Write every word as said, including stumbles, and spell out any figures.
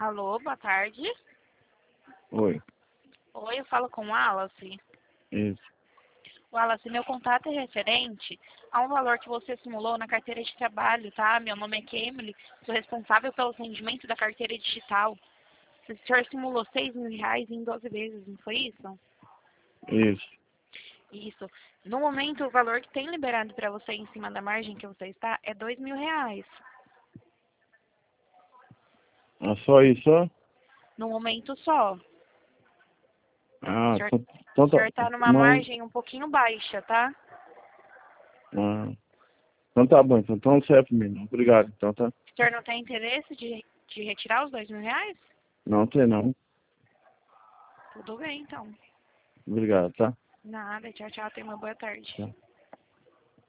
Alô, boa tarde. Oi. Oi, eu falo com o Wallace. Isso. Wallace, meu contato é referente a um valor que você simulou na carteira de trabalho, tá? Meu nome é Kemily, sou responsável pelo atendimento da carteira digital. O senhor simulou seis mil reais em doze vezes, não foi isso? Isso. Isso. No momento, o valor que tem liberado para você em cima da margem que você está é dois mil reais. Ah, só isso, ó? No momento só. O Ah, senhor, então o tá. senhor está numa Mas, margem um pouquinho baixa, tá? ah, então tá bom, então, então serve pra mim. Não. Obrigado, então tá. O senhor não tem interesse de, de retirar os dois mil reais? Não tem não. Tudo bem, então. Obrigado, tá? Nada, tchau, tchau. Tenha uma boa tarde. Tchau.